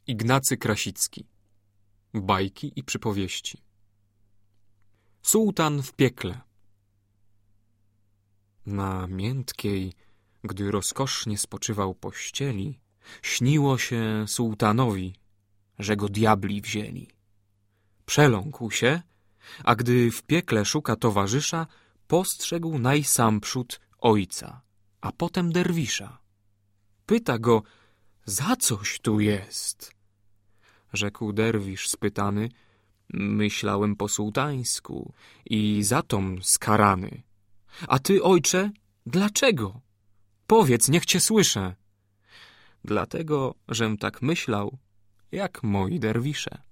Ignacy Krasicki. Bajki i przypowieści. Sułtan w piekle. Na miętkiej, gdy rozkosznie spoczywał pościeli, śniło się sułtanowi, że go diabli wzięli. Przeląkł się, a gdy w piekle szuka towarzysza, postrzegł najsamprzód ojca, a potem derwisza. Pyta go, za coś tu jest? Rzekł derwisz spytany, myślałem po sułtańsku i za tom skarany. A ty, ojcze, dlaczego? Powiedz, niech cię słyszę. Dlatego, żem tak myślał, jak moi derwisze.